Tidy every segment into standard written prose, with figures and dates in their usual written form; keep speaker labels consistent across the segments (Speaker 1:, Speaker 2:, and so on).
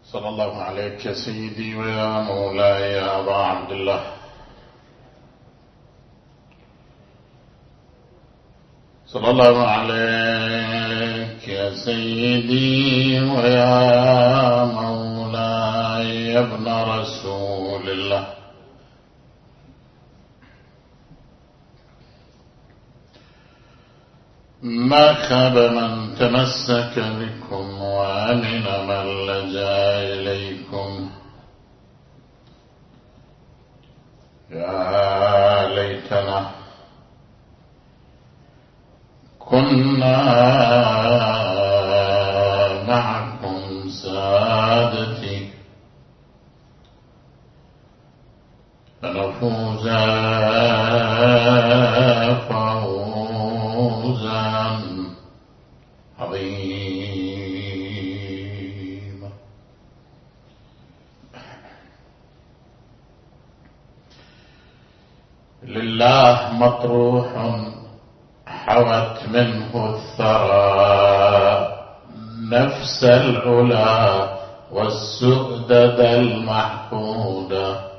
Speaker 1: صلى الله عليك يا سيدي ويا مولاي يا أبا عبد الله. صلى الله عليك يا سيدي ويا مولاي يا ابن رسول الله. ما خاب من تمسك بكم وأمن من لجأ إليكم. يا ليتنا كنا معكم سادتي فنفوز فوزا عظيما. لله مطروح حوت منه الثرى نفس العلا والسؤدد المحفوظة.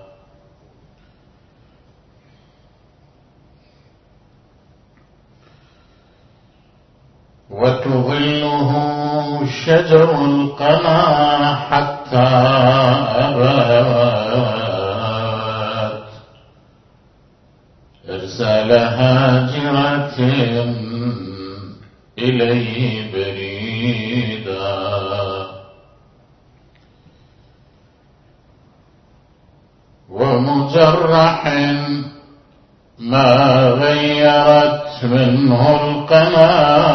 Speaker 1: وتظله شجر القنا حتى أبات إرسال هاجرة إليه بريدا. ومجرح ما غيرت منه القنا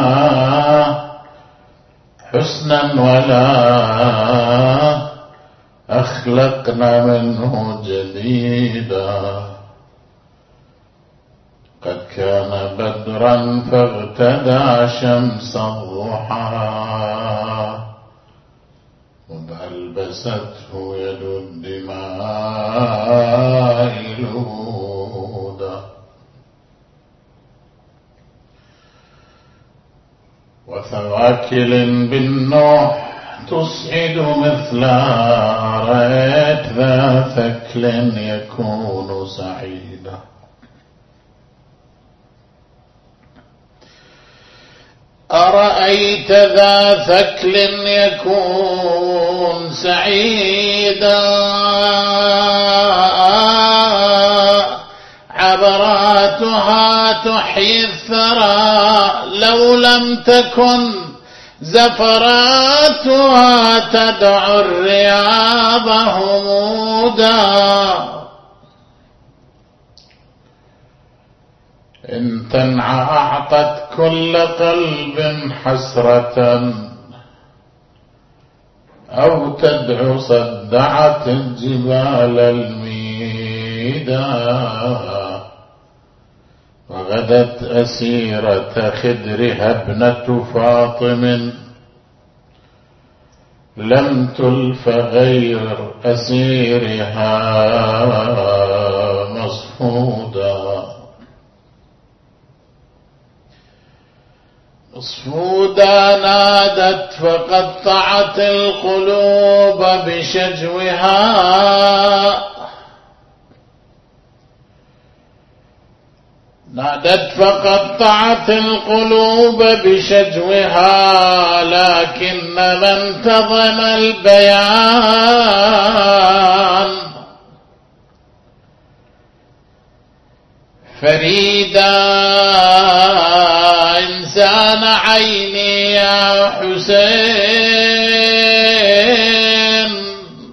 Speaker 1: حسنا ولا أخلقنا منه جديدا. قد كان بدرا فاغتدى شمس الضحى مذ ألبسته يد الدماء لودا. وثواكل بالنوح تصعد مثلا رأيت ذا ثكل يكون سعيدا. أرأيت ذا ثكل يكون سعيدا عبراتها تحيي الثرى لو لم تكن زفراتها تدعو الرياض همودا. إن تنعى أعطت كل قلب حسرة أو تدعو صدعت الجبال الميدا. وغدت أسيرة خدرها ابنة فاطم لم تلف غير أسيرها مصفودا. مصفودا نادت فقطعت القلوب بشجوها. نادت فقطعت القلوب بشجوها لكن من انتظم البيان فريدا. إنسان عيني يا حسين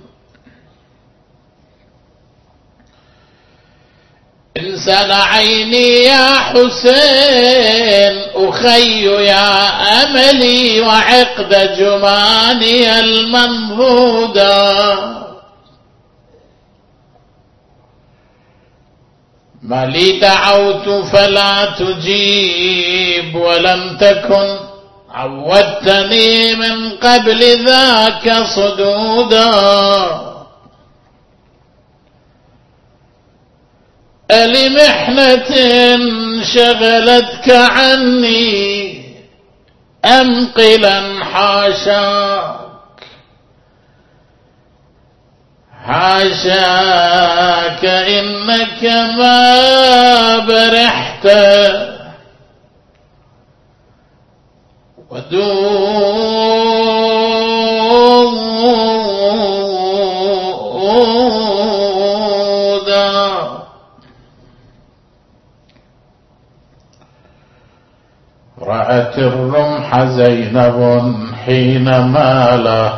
Speaker 1: إنسان عيني يا حسين أخي يا أملي وعقد جماني المنضودا. ما لي دعوت فلا تجيب ولم تكن عودتني من قبل ذاك صدودا. ألمحنة شغلتك عني أنقلا حاشاك حاشاك إنك ما برحت ودودا. رأت الرمح زينب حين ماله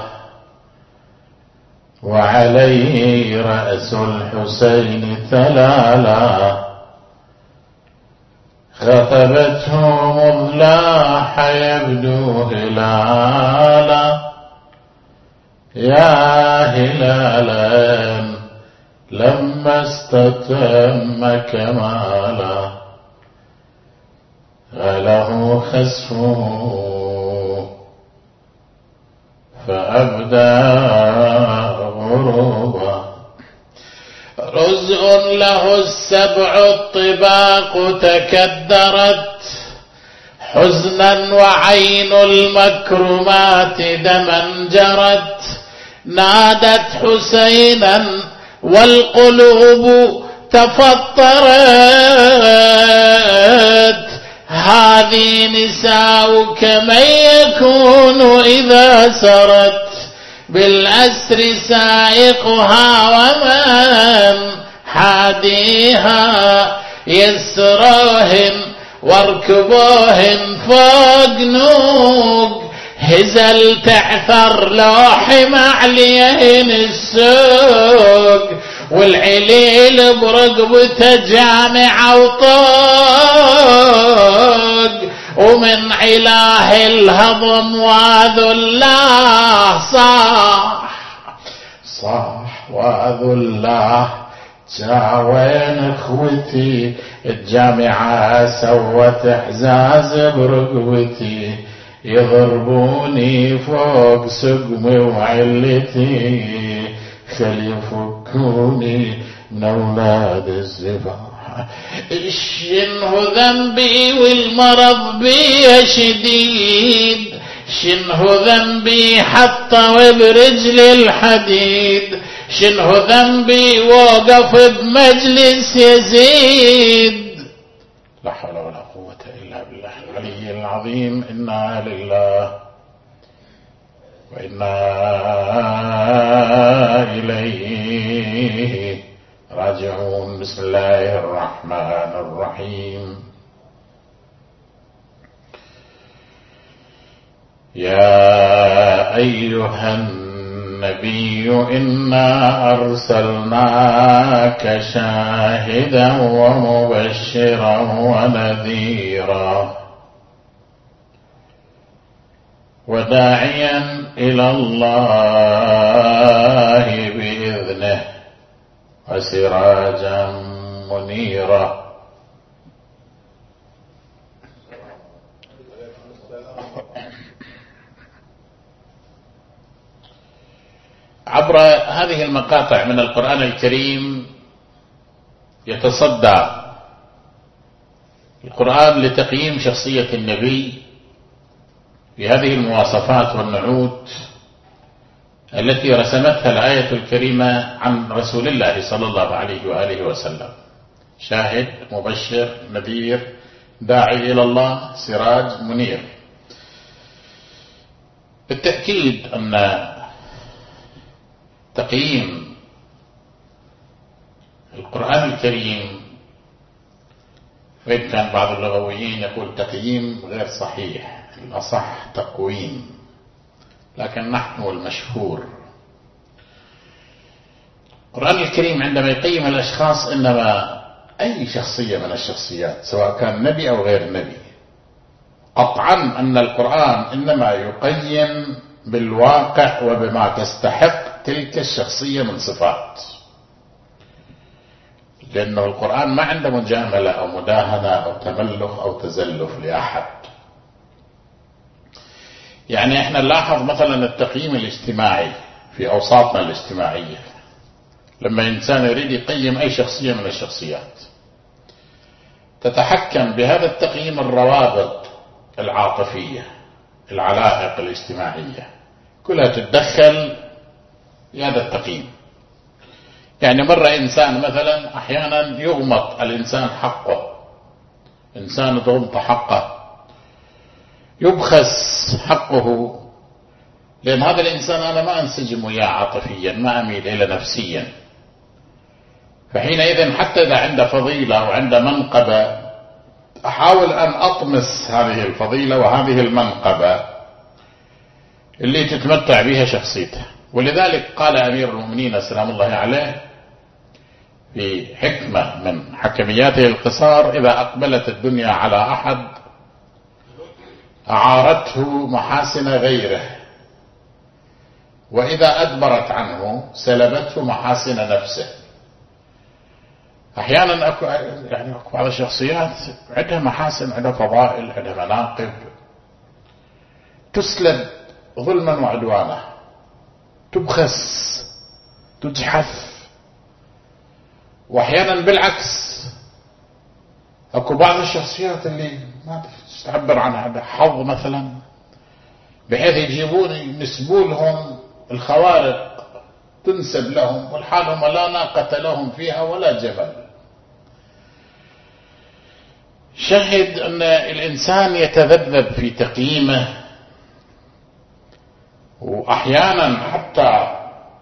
Speaker 1: وعليه رأس الحسين ثلالا. خطبته مذ لاح يبدو هلالا. يا هلالا لما استتم كمالا غله خسفه فأبدى غروبا. رزء له السبع الطباق تكدرت حزنا وعين المكرمات دما جرت. نادت حسينا والقلوب تفطرت. هذه نساؤك من يكون إذا سرت بالأسر سائقها ومن حاديها. يسروهن واركبوهن فوق نوق هزل تعثر لوح معليهن السوق. والعليل برقبته جامع وطوق ومن عله الهضم وذلاه صاح وذلاه. جاوين اخوتي الجامعة سوت احزاز برقبتي يضربوني فوق سقمي وعلتي خلي يفكوني من اولاد الزباح. شنه ذنبي والمرض بي شديد. شنه ذنبي حطوا برجل الحديد. شنه ذنبي وقف بمجلس يزيد. لا حول ولا قوة إلا بالله العلي العظيم. إنا لله وإنا إليه راجعون. بسم الله الرحمن الرحيم. يا أيها النبي إنا أرسلناك شاهدا ومبشرا ونذيرا وداعيا إلى الله بإذنه وسراجا منيرا. عبر هذه المقاطع من القرآن الكريم يتصدى القرآن لتقييم شخصية النبي بهذه المواصفات والنعوت التي رسمتها الآية الكريمة عن رسول الله صلى الله عليه وآله وسلم. شاهد مبشر نذير داعي إلى الله سراج منير. بالتأكيد أن تقييم القرآن الكريم، وإن كان بعض اللغويين يقول تقييم غير صحيح، الأصح تقويم، لكن نحن المشهور القرآن الكريم عندما يقيم الأشخاص إنما أي شخصية من الشخصيات سواء كان نبي أو غير نبي، قطعا أن القرآن إنما يقيم بالواقع وبما تستحق تلك الشخصية من صفات، لأنه القرآن ما عنده مجاملة أو مداهنة أو تملق أو تزلف لأحد. يعني احنا نلاحظ مثلا التقييم الاجتماعي في أوساطنا الاجتماعية، لما إنسان يريد يقيم أي شخصية من الشخصيات تتحكم بهذا التقييم الروابط العاطفية، العلائق الاجتماعية كلها تتدخل في هذا التقييم. يعني مرة إنسان مثلا أحيانا يغمط الإنسان حقه، إنسان تغمط حقه، يبخس حقه، لأن هذا الإنسان أنا ما أنسجم وياه عاطفيا، ما أميل إلى نفسيا. فحينئذ حتى إذا عنده فضيلة أو عنده منقبة أحاول أن أطمس هذه الفضيلة وهذه المنقبة اللي تتمتع بها شخصيته. ولذلك قال أمير المؤمنين سلام الله عليه في حكمة من حكمياته القصار: إذا أقبلت الدنيا على أحد أعارته محاسن غيره، وإذا أدبرت عنه سلبته محاسن نفسه. أحيانا أكو بعض الشخصيات عندها محاسن، عندها فضائل، عندها مناقب، تسلب ظلما وعدوانا، تبخس، تجحف. وأحيانا بالعكس أكو بعض الشخصيات اللي ما تعبر عنها حظ مثلا، بحيث يجيبون ينسبوا لهم الخوارق تنسب لهم، والحال هم لا ناقة لهم فيها ولا جبل. شهد أن الإنسان يتذبذب في تقييمه، وأحيانا حتى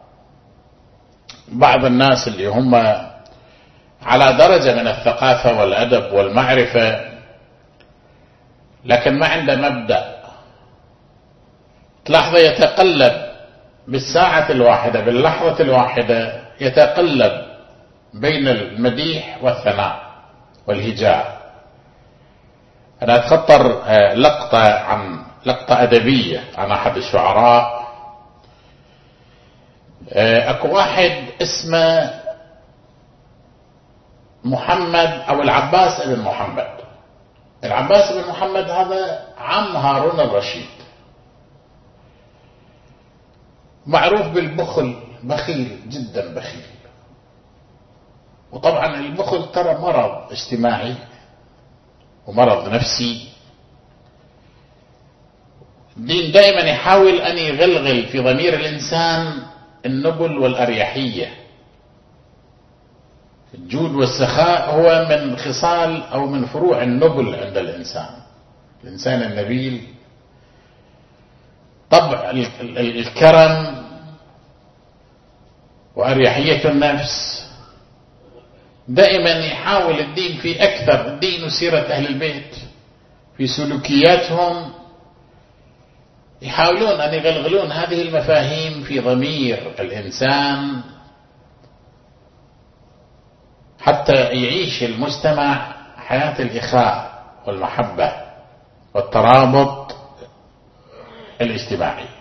Speaker 1: بعض الناس اللي هم على درجة من الثقافة والأدب والمعرفة لكن ما عنده مبدأ، تلاحظه يتقلب بالساعة الواحدة، باللحظة الواحدة يتقلب بين المديح والثناء والهجاء. أنا أتخطر لقطة أدبية عن أحد الشعراء. أكو واحد اسمه محمد أو العباس بن محمد. العباس بن محمد هذا عم هارون الرشيد، معروف بالبخل، بخيل جدا بخيل. وطبعا البخل ترى مرض اجتماعي ومرض نفسي. الدين دائما يحاول أن يغلغل في ضمير الإنسان النبل والأريحية. الجود والسخاء هو من خصال أو من فروع النبل عند الإنسان. الإنسان النبيل طبع الكرم وأريحية النفس. دائما يحاول الدين في أكثر، الدين وسيرة أهل البيت في سلوكياتهم يحاولون أن يغلغلون هذه المفاهيم في ضمير الإنسان حتى يعيش المجتمع حياة الإخاء والمحبة والترابط الاجتماعي.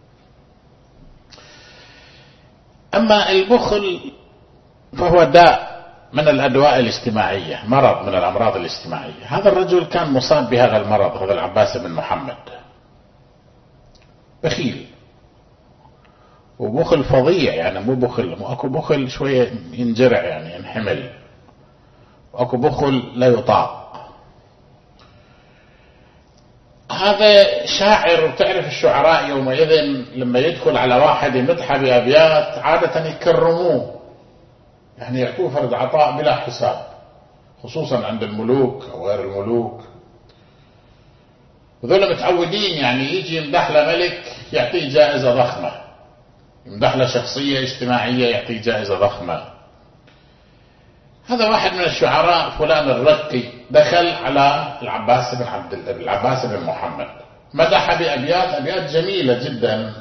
Speaker 1: أما البخل فهو داء من الأدواء الاجتماعية، مرض من الأمراض الاجتماعية. هذا الرجل كان مصاب بهذا المرض، هذا العباس بن محمد، بخيل وبخل فظيع. يعني مو بخل، اكو بخل شوية ينجرع يعني ينحمل، واكو بخل لا يطاق. هذا شاعر، وتعرف الشعراء يومئذ لما يدخل على واحد يمدح بأبيات عادة يكرموه، يعني يعطوه فرد عطاء بلا حساب، خصوصا عند الملوك أو غير الملوك. وذول متعودين يعني يجي يمدح له ملك يعطيه جائزة ضخمة، يمدح له شخصية اجتماعية يعطيه جائزة ضخمة. هذا واحد من الشعراء فلان الرقي دخل على العباس بن محمد، مدح بأبيات جميلة جدا،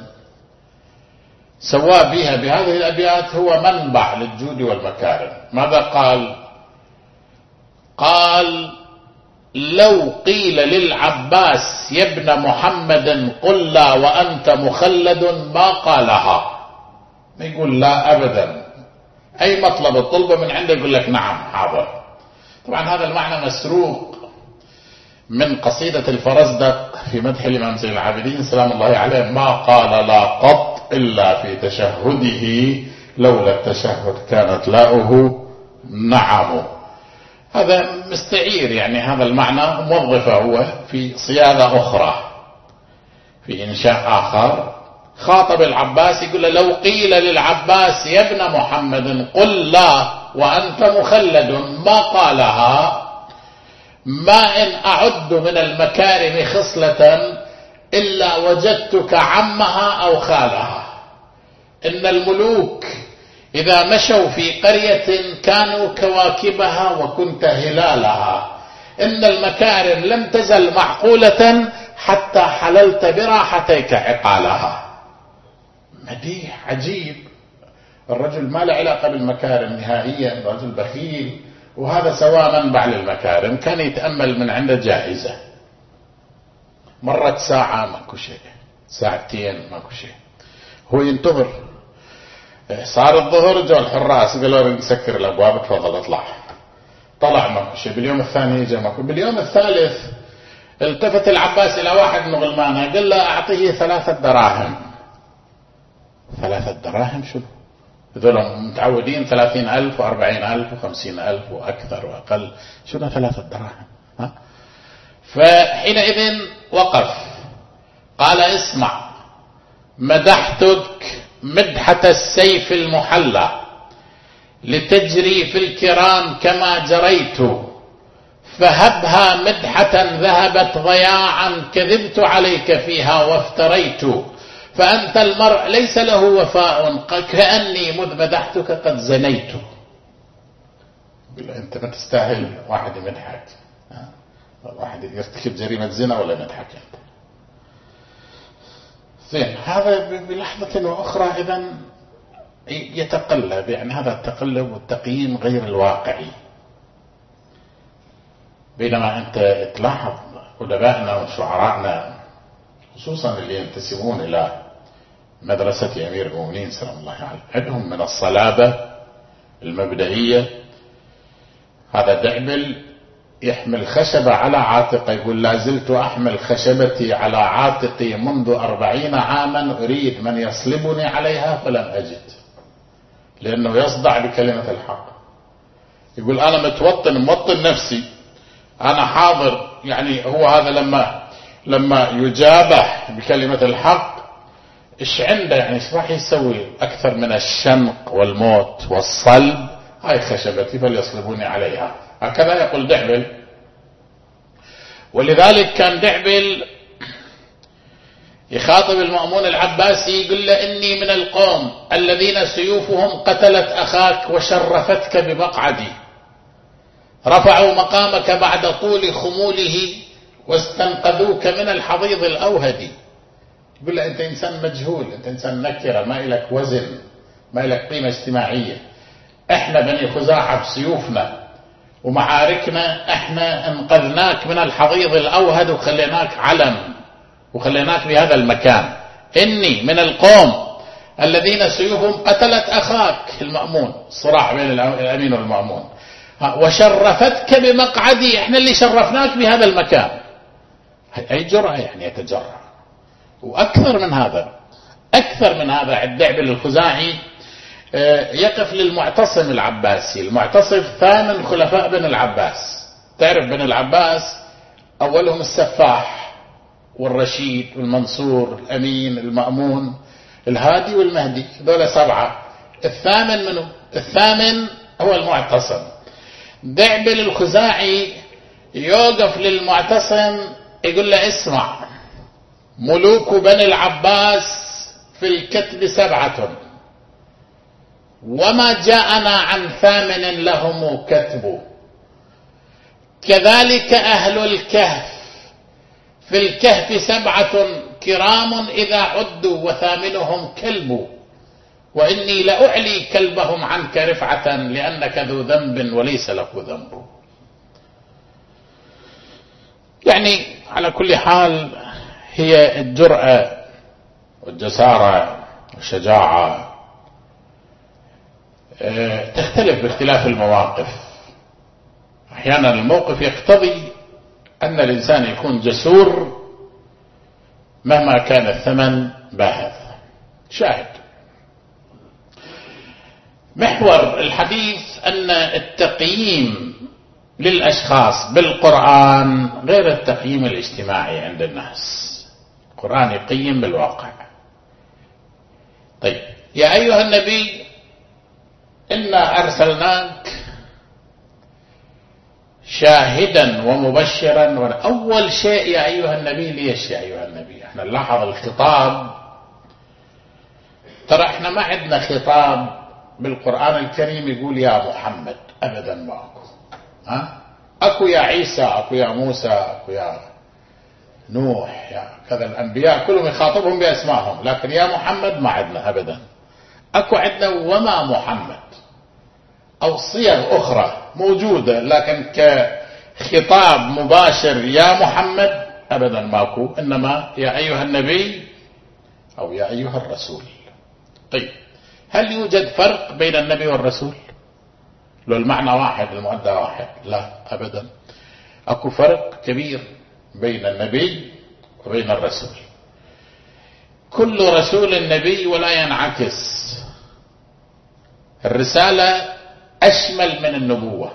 Speaker 1: سوى بها بهذه الأبيات هو منبع للجود والمكارم. ماذا قال؟ قال: لو قيل للعباس يا ابن محمد قل لا وأنت مخلد ما قالها. ما يقول لا أبدا، أي مطلب الطلبة من عنده يقول لك نعم حاضر. طبعا هذا المعنى مسروق من قصيدة الفرزدق في مدح الإمام زين العابدين سلام الله عليه: ما قال لا قط إلا في تشهده، لولا التشهد كانت لاؤه نعم. هذا مستعير، يعني هذا المعنى موظفه هو في صياغة أخرى في إنشاء آخر، خاطب العباس يقول له لو قيل للعباس يا ابن محمد قل لا وأنت مخلد ما قالها، ما إن أعد من المكارم خصلة إلا وجدتك عمها أو خالها. إن الملوك إذا مشوا في قرية كانوا كواكبها وكنت هلالها. إن المكارم لم تزل معقولة حتى حللت براحتيك عقالها. مديح عجيب. الرجل ما له علاقة بالمكارم نهائيا، رجل بخيل، وهذا سواء منبع للمكارم. كان يتأمل من عنده جائزة. مرت ساعة ماكو شيء، ساعتين ماكو شيء، هو ينتظر. صار الظهر جو الحراس قالوا نسكر الأبواب تفضل اطلع. طلع ماكو شيء. باليوم الثاني جاء ماكو. باليوم الثالث التفت العباس إلى واحد من غلمانه قال له أعطيه 3 دراهم. 3 دراهم شنو؟ هذول متعودين 30,000 و40,000 و50,000 وأكثر وأقل، شنو 3 دراهم؟ ها؟ فحينئذ وقف قال اسمع، مدحتك مدحة السيف المحلى لتجري في الكرام كما جريت، فهبها مدحة ذهبت ضياعا كذبت عليك فيها وافتريت، فأنت المرء ليس له وفاء كأني مذ مدحتك قد زنيت. أنت ما تستاهل واحد يمدحك، واحد يرتكب جريمة زنا ولا يمدحك أنت. زين، هذا بلحظة وأخرى إذن يتقلب، يعني هذا التقلب والتقييم غير الواقعي. بينما أنت تلاحظ أدبائنا وشعراءنا خصوصا اللي ينتسبون إلى مدرسة أمير المؤمنين سلام الله عليه، عندهم من الصلابة المبدئية. هذا دعبل يحمل خشبة على عاتقه، يقول لا زلت أحمل خشبتي على عاتقي منذ 40 عاما أريد من يصلبني عليها فلم أجد، لأنه يصدع بكلمة الحق. يقول أنا موطن نفسي، أنا حاضر. يعني هو هذا لما يجابح بكلمة الحق إيش عنده؟ يعني إيش راح يسوي أكثر من الشنق والموت والصلب؟ هاي خشبتي فليصلبوني عليها. هكذا يقول دعبل. ولذلك كان دعبل يخاطب المأمون العباسي يقول له إني من القوم الذين سيوفهم قتلت أخاك وشرفتك بمقعدي، رفعوا مقامك بعد طول خموله واستنقذوك من الحضيض الأوهدي. يقول له أنت إنسان مجهول، أنت إنسان نكرة، ما إلك وزن، ما إلك قيمة اجتماعية. إحنا بني خزاعة بسيوفنا ومعاركنا إحنا انقذناك من الحضيض الأوهد وخليناك علم وخليناك بهذا المكان. إني من القوم الذين سيوفهم قتلت أخاك المأمون، صراع بين الأمين والمأمون، وشرفتك بمقعدي، إحنا اللي شرفناك بهذا المكان. أي جرأة يعني يتجرأ. وأكثر من هذا عند دعبل الخزاعي يقف للمعتصم العباسي. المعتصم ثامن خلفاء بن العباس. تعرف بن العباس أولهم السفاح والرشيد والمنصور الأمين المأمون الهادي والمهدي، دول 7. الثامن منه؟ الثامن هو المعتصم. دعبل الخزاعي يوقف للمعتصم يقول له اسمع، ملوك بني العباس في الكتب 7 وما جاءنا عن 8 لهم كتب، كذلك أهل الكهف في الكهف 7 كرام إذا عدوا وثامنهم كلب، وإني لأعلي كلبهم عنك رفعة لأنك ذو ذنب وليس له ذنب. يعني على كل حال هي الجرأة والجسارة والشجاعة تختلف باختلاف المواقف. أحيانا الموقف يقتضي أن الإنسان يكون جسور مهما كان الثمن باهظ. شاهد محور الحديث أن التقييم للأشخاص بالقرآن غير التقييم الاجتماعي عند الناس. القرآن يقيم بالواقع، طيب، يا أيها النبي إنا أرسلناك شاهدا ومبشرا. أول شيء يا أيها النبي، ليش يا أيها النبي؟ احنا نلاحظ الخطاب، ترى احنا ما عندنا خطاب بالقرآن الكريم يقول يا محمد، أبدا ما أكو. أكو يا عيسى، أكو يا موسى، أكو يا نوح، يا كذا، الأنبياء كلهم يخاطبهم بأسمائهم، لكن يا محمد ما عندنا أبدا. أكو عندنا وما محمد أو صيغ أخرى موجودة، لكن كخطاب مباشر يا محمد أبدا ماكو، إنما يا أيها النبي أو يا أيها الرسول. طيب، هل يوجد فرق بين النبي والرسول؟ لو المعنى واحد، المؤدى واحد؟ لا أبدا، أكو فرق كبير بين النبي وبين الرسول. كل رسول نبي ولا ينعكس. الرسالة أشمل من النبوة.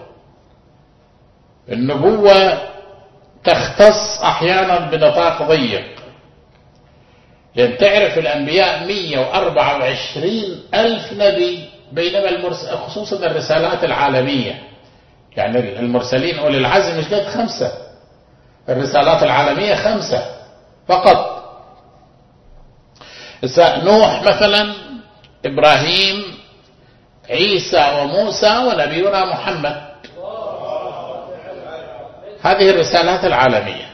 Speaker 1: النبوة تختص أحيانا بنطاق ضيق، لأن تعرف الأنبياء 124,000 نبي، بينما خصوصا الرسالات العالمية، يعني المرسلين أولي العزم مش قد 5، الرسالات العالمية 5 فقط. نوح مثلا، إبراهيم، عيسى وموسى ونبينا محمد، هذه الرسالات العالمية.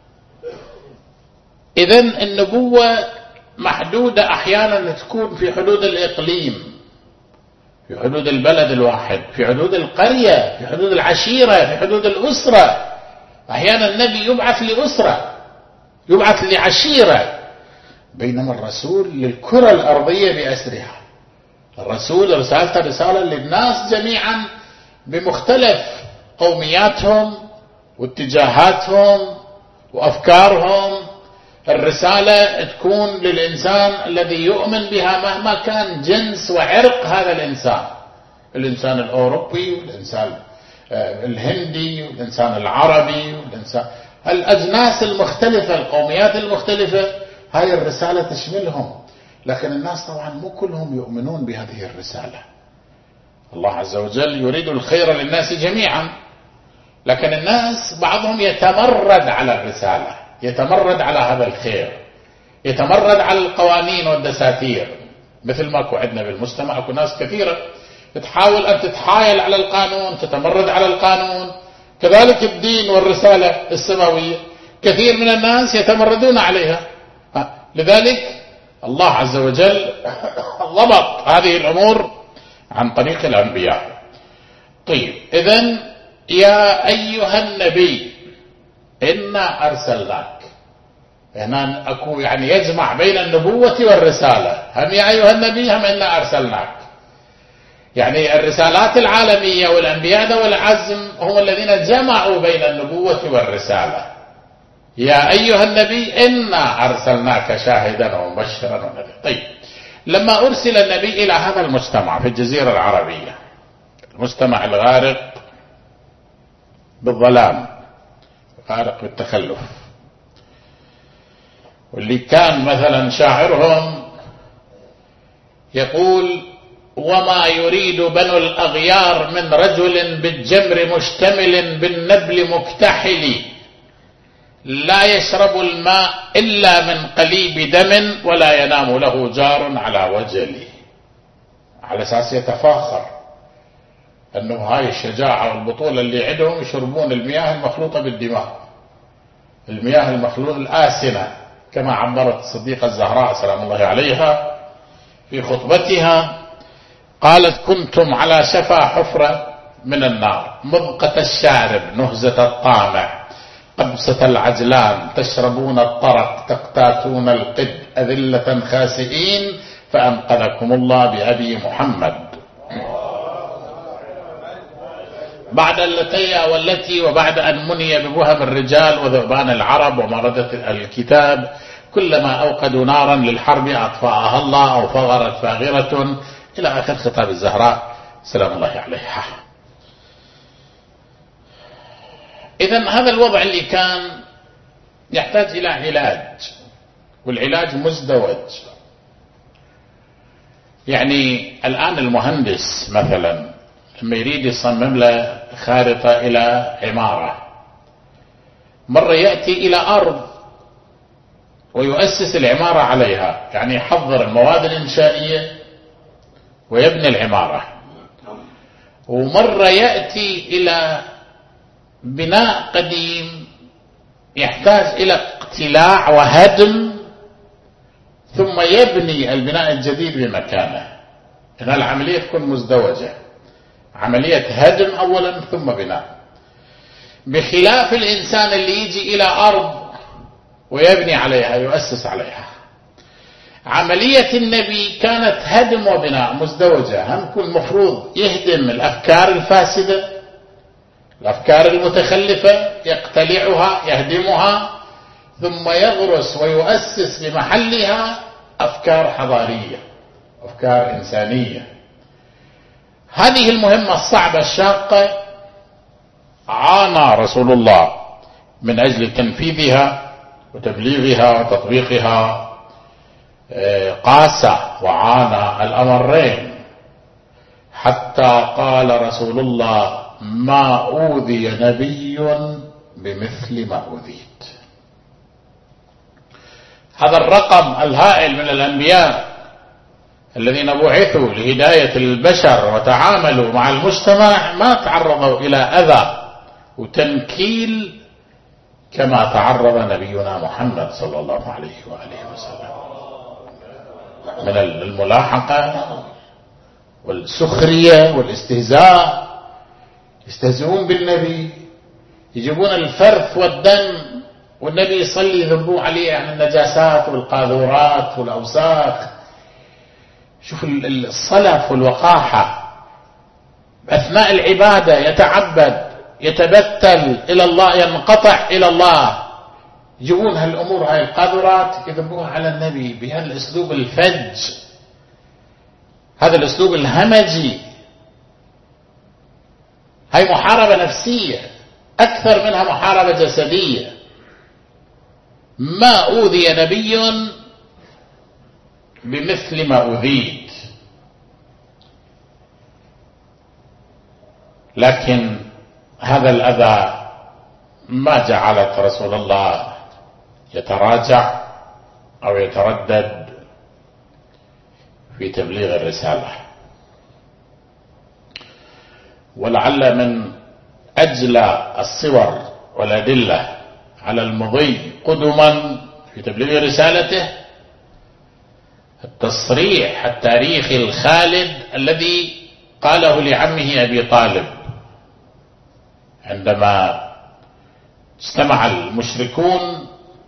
Speaker 1: إذن النبوة محدودة، أحيانا تكون في حدود الإقليم، في حدود البلد الواحد، في حدود القرية، في حدود العشيرة، في حدود الأسرة. أحيانا النبي يبعث لأسرة، يبعث لعشيرة، بينما الرسول للكرة الأرضية بأسرها. الرسول رسالته رسالة للناس جميعا بمختلف قومياتهم واتجاهاتهم وأفكارهم. الرسالة تكون للإنسان الذي يؤمن بها مهما كان جنس وعرق هذا الإنسان، الإنسان الأوروبي والإنسان الهندي والإنسان العربي والإنسان الأجناس المختلفة، القوميات المختلفة، هاي الرسالة تشملهم. لكن الناس طبعا مو كلهم يؤمنون بهذه الرسالة. الله عز وجل يريد الخير للناس جميعا، لكن الناس بعضهم يتمرد على الرسالة، يتمرد على هذا الخير، يتمرد على القوانين والدساتير. مثل ما اكو عندنا بالمجتمع اكو ناس كثيرة تحاول أن تتحايل على القانون، تتمرد على القانون. كذلك الدين والرسالة السماوية كثير من الناس يتمردون عليها. لذلك الله عز وجل ضبط هذه الأمور عن طريق الأنبياء. طيب، إذن يا أيها النبي إنا أرسلناك، هنا أكو يعني يجمع بين النبوة والرسالة، هم يا أيها النبي هم إنا أرسلناك. يعني الرسالات العالمية والأنبياء ذوي العزم هم الذين جمعوا بين النبوة والرسالة. يا أيها النبي إنا أرسلناك شاهدا ومبشرا ونذيرا. طيب، لما أرسل النبي إلى هذا المجتمع في الجزيرة العربية، المجتمع الغارق بالظلام، غارق بالتخلف، واللي كان مثلا شاعرهم يقول: وما يريد بنو الأغيار من رجل بالجمر مشتمل بالنبل مكتحل، لا يشرب الماء إلا من قليب دم ولا ينام له جار على وجله. على أساس يتفاخر أنه هاي الشجاعة والبطولة اللي عندهم، يشربون المياه المخلوطة بالدماء، المياه المخلوطة الآسنة، كما عبرت الصديقة الزهراء سلام الله عليها في خطبتها، قالت: كنتم على شفا حفرة من النار، مضقة الشارب، نهزة الطامع، قبسة العجلان، تشربون الطرق، تقتاتون القد، أذلة خاسئين، فأنقذكم الله بأبي محمد. بعد اللتي والتي، وبعد أن مني ببهم الرجال وذئبان العرب ومردة الكتاب، كلما أوقدوا نارا للحرب أطفأها الله، أو فغرت فاغرة، إلى آخر خطاب الزهراء سلام الله عليها. إذن هذا الوضع اللي كان يحتاج إلى علاج، والعلاج مزدوج. يعني الآن المهندس مثلا لما يريد يصمم له خارطة إلى عمارة، مرة يأتي إلى أرض ويؤسس العمارة عليها، يعني يحضر المواد الإنشائية ويبني العمارة، ومرة يأتي إلى بناء قديم يحتاج إلى اقتلاع وهدم ثم يبني البناء الجديد بمكانه. إن العملية تكون مزدوجة، عملية هدم أولا ثم بناء، بخلاف الإنسان اللي يجي إلى أرض ويبني عليها يؤسس عليها. عملية النبي كانت هدم وبناء مزدوجة، هم يكون مفروض يهدم الأفكار الفاسدة، الأفكار المتخلفة، يقتلعها يهدمها، ثم يغرس ويؤسس بمحلها أفكار حضارية، أفكار إنسانية. هذه المهمة الصعبة الشاقة عانى رسول الله من أجل تنفيذها وتبليغها وتطبيقها، قاسى وعانى الأمرين، حتى قال رسول الله: ما أوذي نبي بمثل ما أوذيت. هذا الرقم الهائل من الأنبياء الذين بعثوا لهداية البشر وتعاملوا مع المجتمع ما تعرضوا إلى أذى وتنكيل كما تعرض نبينا محمد صلى الله عليه وآله وسلم من الملاحقة والسخرية والاستهزاء. يستهزئون بالنبي، يجيبون الفرث والدم والنبي يصلي يذبون عليه عن النجاسات والقاذورات والأوساخ. شوف الصلف والوقاحة، أثناء العبادة يتعبد يتبتل إلى الله، ينقطع إلى الله، يجيبون هالأمور هاي القاذورات يذبوها على النبي بهالأسلوب الفج، هذا الأسلوب الهمجي. هاي محاربة نفسية أكثر منها محاربة جسدية. ما أوذي نبي بمثل ما أوذيت. لكن هذا الأذى ما جعلت رسول الله يتراجع أو يتردد في تبليغ الرسالة. ولعل من أجلى الصور والأدلة على المضي قدما في تبليغ رسالته التصريح التاريخي الخالد الذي قاله لعمه أبي طالب عندما اجتمع المشركون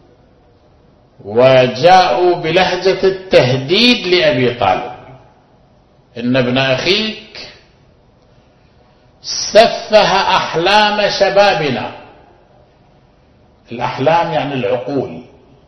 Speaker 1: وجاءوا بلهجة التهديد لأبي طالب: إن ابن أخيك سفه أحلام شبابنا. الأحلام يعني العقول،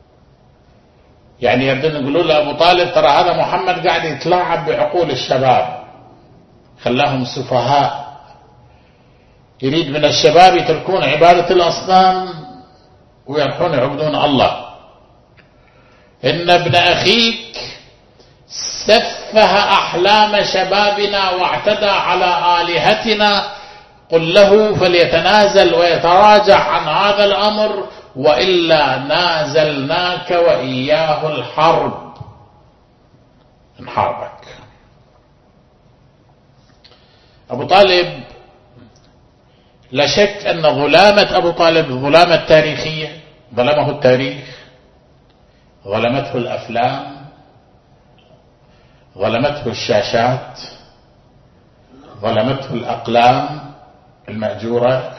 Speaker 1: يعني يبدون يقولوا لأبو طالب: ترى هذا محمد قاعد يتلاعب بعقول الشباب، خلاهم سفهاء، يريد من الشباب يتركون عبادة الأصنام ويروحون يعبدون الله. إن ابن أخيك سفه أحلام شبابنا واعتدى على آلهتنا، قل له فليتنازل ويتراجع عن هذا الأمر وإلا نازلناك وإياه الحرب، نحاربك. أبو طالب لا شك أن ظلامة أبو طالب ظلامة تاريخية، ظلمه التاريخ، ظلمته الأفلام، ظلمته الشاشات، ظلمته الأقلام المأجورة،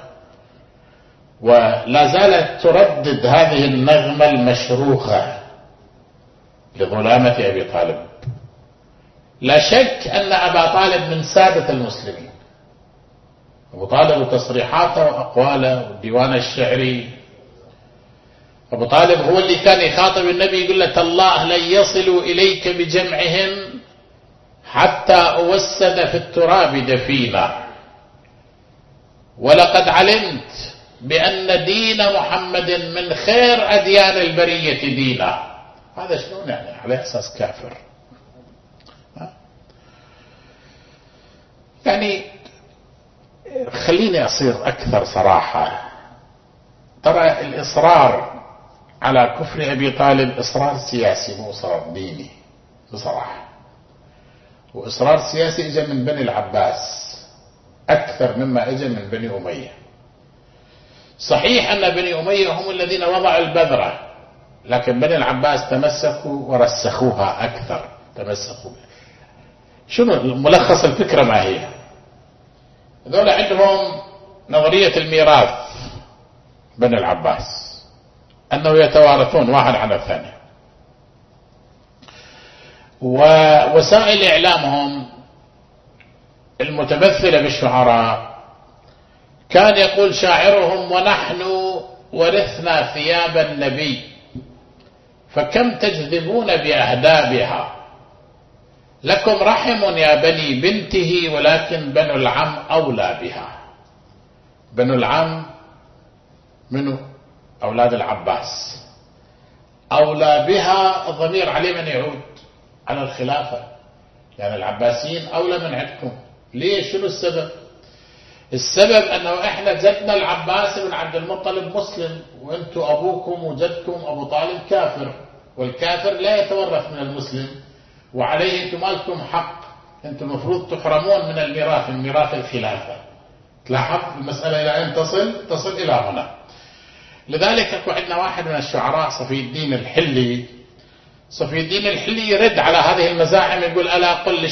Speaker 1: ولا زالت تردد هذه النغمة المشروخة لظلامة أبي طالب. لا شك أن أبا طالب من سادة المسلمين. أبو طالب وتصريحاته وأقواله والديوان الشعري. أبو طالب هو اللي كان يخاطب النبي يقول له: تالله لن يصلوا إليك بجمعهم حتى أوسد في التراب دفينا، ولقد علمت بأن دين محمد من خير أديان البرية دينا. هذا شلون يعني؟ على أساس كافر؟ خليني أصير أكثر صراحة. ترى الإصرار على كفر أبي طالب إصرار سياسي مو إصرار ديني بصراحة، وإصرار سياسي إجا من بني العباس أكثر مما إجا من بني أمية. صحيح أن بني أمية هم الذين وضعوا البذرة، لكن بني العباس تمسكوا ورسخوها أكثر، تمسكوا. شنو ملخص الفكرة؟ ما هي؟ هذول عندهم نظرية الميراث بني العباس، أنه يتوارثون واحد على الثاني، ووسائل إعلامهم المتمثلة بالشعراء كان يقول شاعرهم: ونحن ورثنا ثياب النبي فكم تجذبون بأهدابها، لكم رحم يا بني بنته ولكن بنو العم أولى بها. بنو العم منو؟ أولاد العباس. أولى بها الضمير عليه من يعود؟ على الخلافة، يعني العباسيين أولى من عندكم. ليش؟ شنو السبب؟ السبب أنه إحنا جدنا العباس بن عبد المطلب مسلم، وأنتم أبوكم وجدكم أبو طالب كافر، والكافر لا يتورث من المسلم، وعليه أنتم ما لكم حق، أنتم المفروض تحرمون من الميراث، من ميراث الخلافة. تلاحظ المسألة إلى أين تصل إلى هنا. لذلك أكو عندنا واحد من الشعراء صفي الدين الحلي. صفي الدين الحلي يرد على هذه المزاعم، يقول: ألا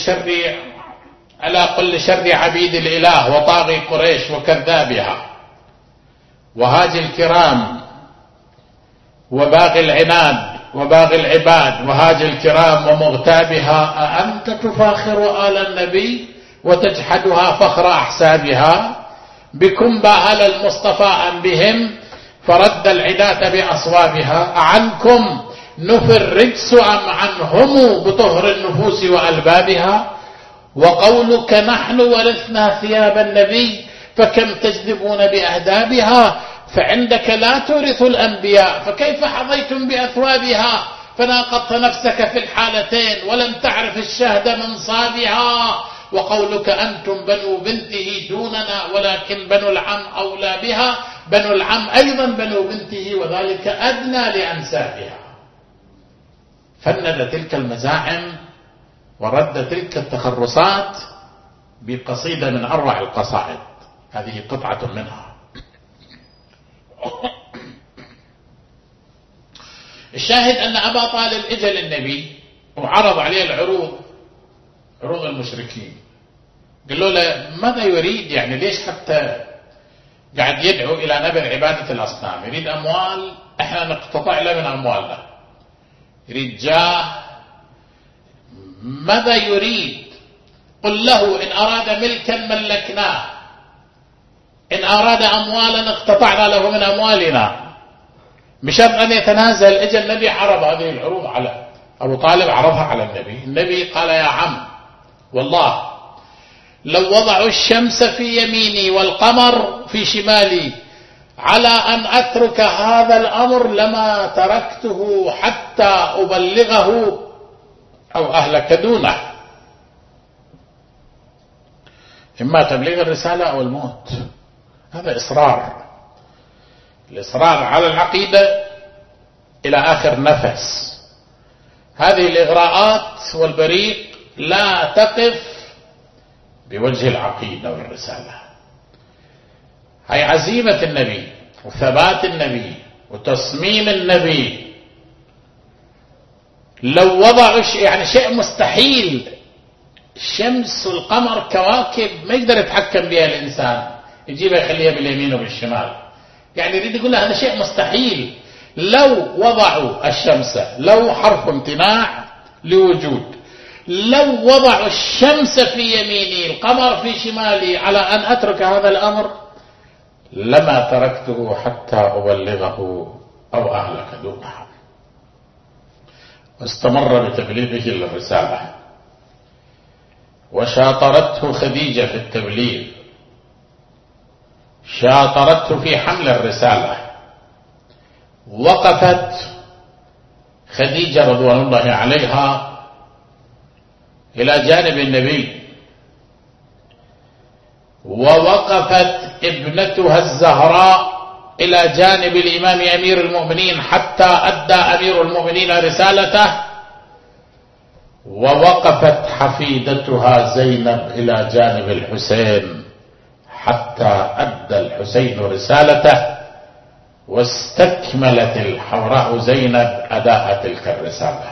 Speaker 1: قل شر عبيد الإله وطاغي قريش وكذابها، وهاجي الكرام وباغي العناد وباغي العباد، وهاجي الكرام ومغتابها، أأنت تفاخر آل النبي وتجحدها فخر أحسابها، بكم باهل المصطفى أم بهم فرد العداة بأصوابها، أعنكم نفي الرجس أم عنهم بطهر النفوس وألبابها، وقولك نحن ورثنا ثياب النبي فكم تجذبون بأهدابها، فعندك لا تورث الأنبياء فكيف حظيتم بأثوابها، فناقضت نفسك في الحالتين ولم تعرف الشهد من صابها، وقولك أنتم بنو بنته دوننا ولكن بنو العم أولى بها، بنو العم أيضا بنو بنته وذلك أدنى لأنسابها. فند تلك المزاعم ورد تلك التخرصات بقصيدة من أروع القصائد، هذه قطعة منها. الشاهد أن أبا طالب إجا للنبي وعرض عليه العروض، عروض المشركين. قالوا له: ماذا يريد؟ يعني ليش حتى قاعد يدعو إلى نبذ عبادة الأصنام؟ يريد أموال، إحنا نقتطع له من أموالنا. يريد جاه، ماذا يريد؟ قل له: إن أراد ملكا ملكناه، إن أراد أموالا اقتطعنا له من أموالنا، بشرط أن يتنازل. إجا النبي عرض هذه العروض على أبو طالب، عرضها على النبي. النبي قال: يا عم، والله لو وضعوا الشمس في يميني والقمر في شمالي على أن أترك هذا الأمر لما تركته حتى أبلغه أو أهلك دونه، إما تبليغ الرسالة أو الموت. هذا إصرار، الإصرار على العقيدة إلى آخر نفس. هذه الإغراءات والبريق لا تقف بوجه العقيدة والرسالة. هي عزيمة النبي وثبات النبي وتصميم النبي. لو وضعوا يعني شيء مستحيل، الشمس والقمر كواكب ما يقدر يتحكم بها الإنسان، يجيبها يخليها باليمين وبالشمال، يعني يريد يقول هذا شيء مستحيل. لو وضعوا الشمس، لو حرف امتناع لوجود، لو وضعوا الشمس في يميني القمر في شمالي على أن أترك هذا الأمر لما تركته حتى أبلغه أو أهلك دونه. واستمر بتبليغه للرسالة، وشاطرته خديجة في التبليغ، شاطرته في حمل الرسالة. وقفت خديجة رضوان الله عليها إلى جانب النبي، ووقفت ابنتها الزهراء إلى جانب الإمام أمير المؤمنين حتى أدى أمير المؤمنين رسالته، ووقفت حفيدتها زينب إلى جانب الحسين حتى أدى الحسين رسالته، واستكملت الحوراء زينب أداء تلك الرسالة.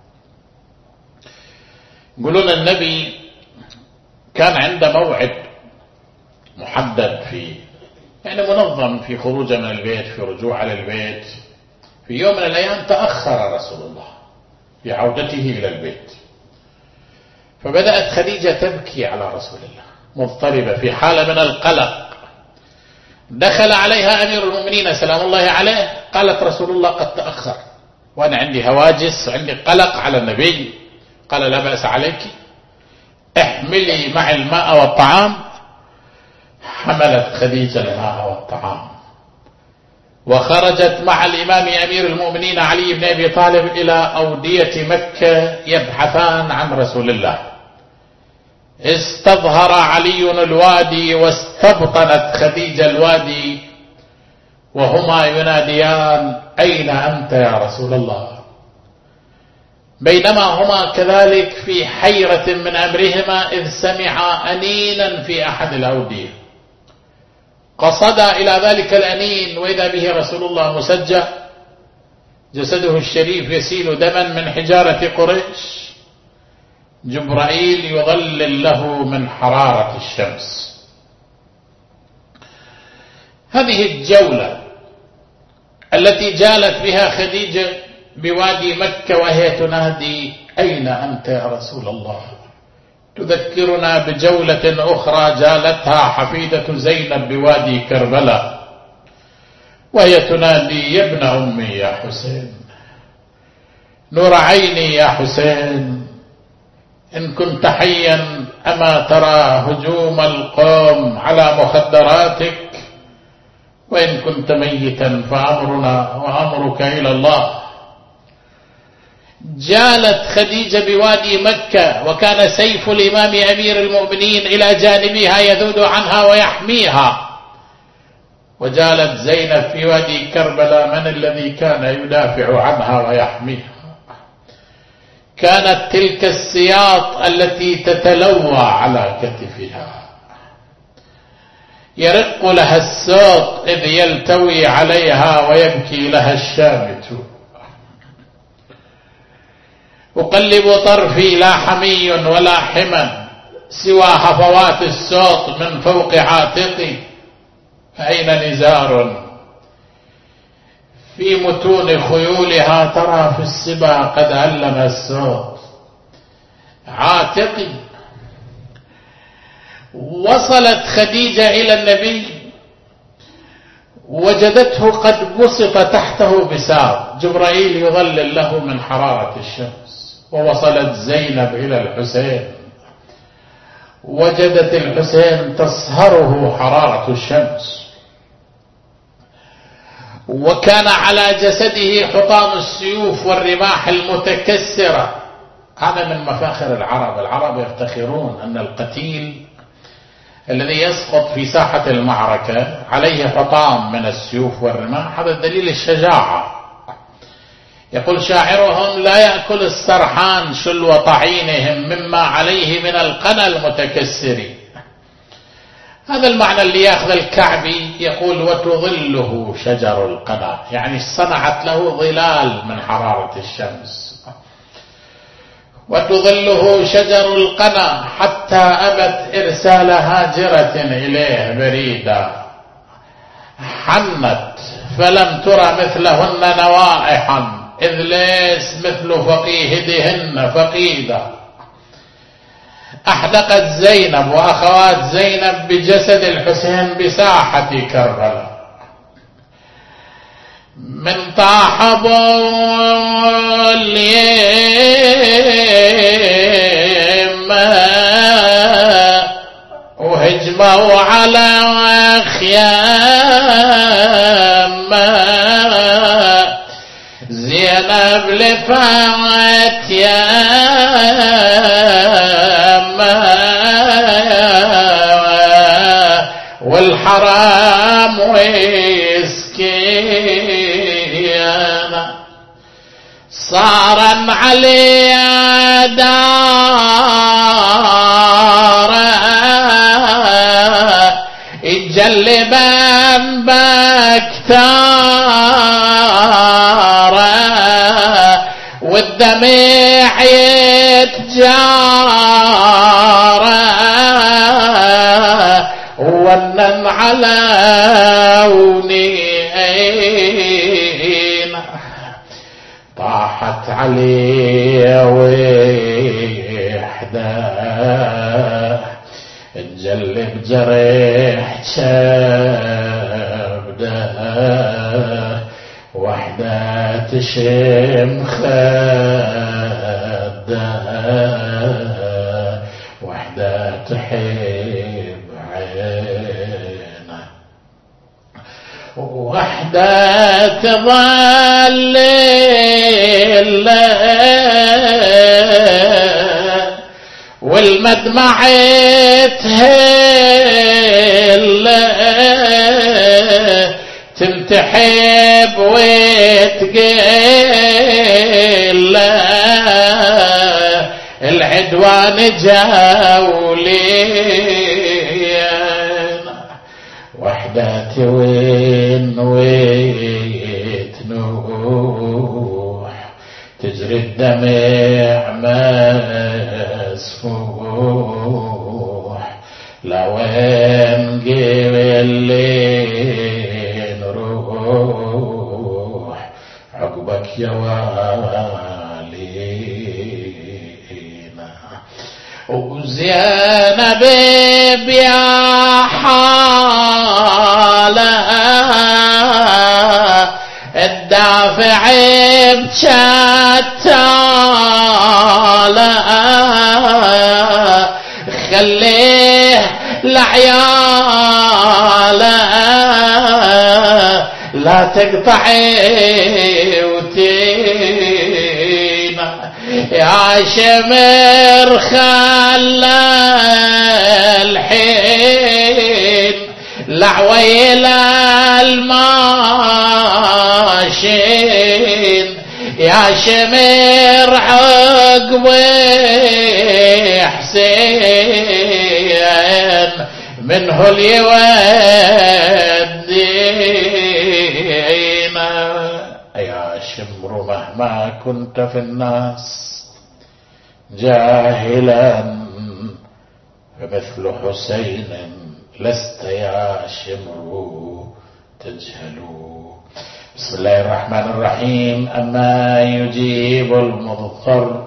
Speaker 1: يقولون النبي كان عنده موعد محدد يعني منظم في خروجه من البيت، في رجوعه للبيت. في يوم من الأيام تأخر رسول الله في عودته إلى البيت، فبدأت خديجة تبكي على رسول الله مضطربة في حالة من القلق. دخل عليها أمير المؤمنين سلام الله عليه، قالت رسول الله قد تأخر وأنا عندي هواجس وعندي قلق على النبي. قال لا بأس عليك، احملي معي الماء والطعام. حملت خديجة الماء والطعام وخرجت مع الإمام أمير المؤمنين علي بن أبي طالب إلى أودية مكة يبحثان عن رسول الله. استظهر علي الوادي واستبطنت خديجة الوادي وهما يناديان أين أنت يا رسول الله؟ بينما هما كذلك في حيرة من أمرهما إذ سمعا أنينا في أحد الأودية، قصدا إلى ذلك الأنين وإذا به رسول الله مسجى جسده الشريف يسيل دما من حجارة قريش، جبرائيل يظلل له من حرارة الشمس. هذه الجولة التي جالت بها خديجة بوادي مكة وهي تنادي أين أنت يا رسول الله، تذكرنا بجولة أخرى جالتها حفيدة زينب بوادي كربلاء وهي تنادي يا ابن أمي يا حسين، نور عيني يا حسين، إن كنت حيا أما ترى هجوم القوم على مخدراتك، وإن كنت ميتا فأمرنا وأمرك إلى الله. جالت خديجة بوادي مكة وكان سيف الإمام أمير المؤمنين إلى جانبها يذود عنها ويحميها، وجالت زينب في وادي كربلاء، من الذي كان يدافع عنها ويحميها؟ كانت تلك السياط التي تتلوى على كتفها، يرق لها السوط إذ يلتوي عليها ويبكي لها الشامت. أقلب طرفي لا حمي ولا حمى سوى هفوات السوط من فوق عاتقي، فأين نزار في متون خيولها ترى في السبا قد علم السوط عاتقي. وصلت خديجة إلى النبي وجدته قد بسط تحته بساط، جبرائيل يظلل له من حرارة الشمس. ووصلت زينب إلى الحسين وجدت الحسين تصهره حرارة الشمس، وكان على جسده حطام السيوف والرماح المتكسرة. هذا من مفاخر العرب يفتخرون أن القتيل الذي يسقط في ساحة المعركة عليه حطام من السيوف والرماح، هذا دليل الشجاعة. يقول شاعرهم لا يأكل السرحان شلو طعينهم مما عليه من القنا المتكسر. هذا المعنى اللي ياخذ الكعبي يقول وتظله شجر القنا، يعني صنعت له ظلال من حرارة الشمس. وتظله شجر القنا حتى أبت إرسال هاجرة إليه بريدا، حنت فلم ترى مثلهن نوائحا إذ ليس مثل فقيهدهن فقيدا. أحدقت زينب وأخوات زينب بجسد الحسين بساحة كربلاء، من طاح وهجموا على خيام زينب لفات يا حرام وسكينة صارا علي داره يجلبا بكتاره والدمع يتجاره ونن على ونينا طاحت علي وحده نجلب جريح شبده وحده تشم خده وحده تحب عينه وحده تظل والمدمع تهل تمتحب وتقل العدوان جاولين وحدة وين وتنوح تجري الدمع مسفوح لوين قبل نروح عقبك يا والينا وزينب يا حالة الدافع بشتالة خليه لعياله لا تقطعي وتينا يا شمر خلى الحين لعويل الماشين يا شمر عقبي حسين منه اليودينا يا شمر مهما كنت في الناس جاهلا فمثل حسين لست يا شمر تجهل. بسم الله الرحمن الرحيم. أما يجيب المضطر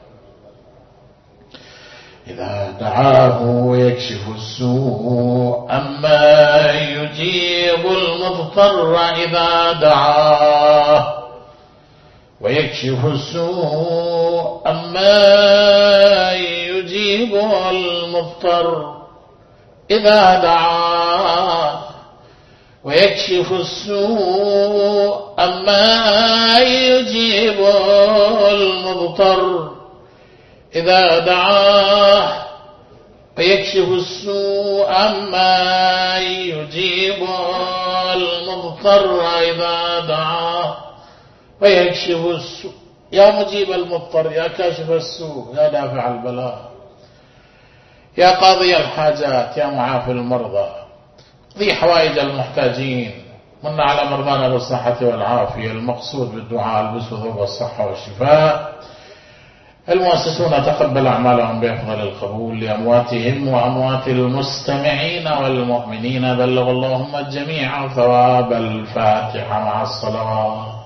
Speaker 1: إذا دعاه ويكشف السوء. أما يجيب المضطر إذا دعاه ويكشف السوء. أما يجيب المضطر إذا دعاه ويكشف السوء. أما يجيب المضطر إذا دعاه ويكشف السوء. أما يجيب المضطر إذا دعاه ويكشف السوء. يا مجيب المضطر، يا كاشف السوء، يا دافع البلاء، يا قاضي الحاجات، يا معافي المرضى، ذي حوائج المحتاجين، من على مرضانا بالصحة والعافية. المقصود بالدعاء البسط والصحة والشفاء. المؤسسون تقبل أعمالهم بأفضل القبول لأمواتهم وأموات المستمعين والمؤمنين. بلغ اللهم الجميع ثواب الفاتحة مع الصلوات.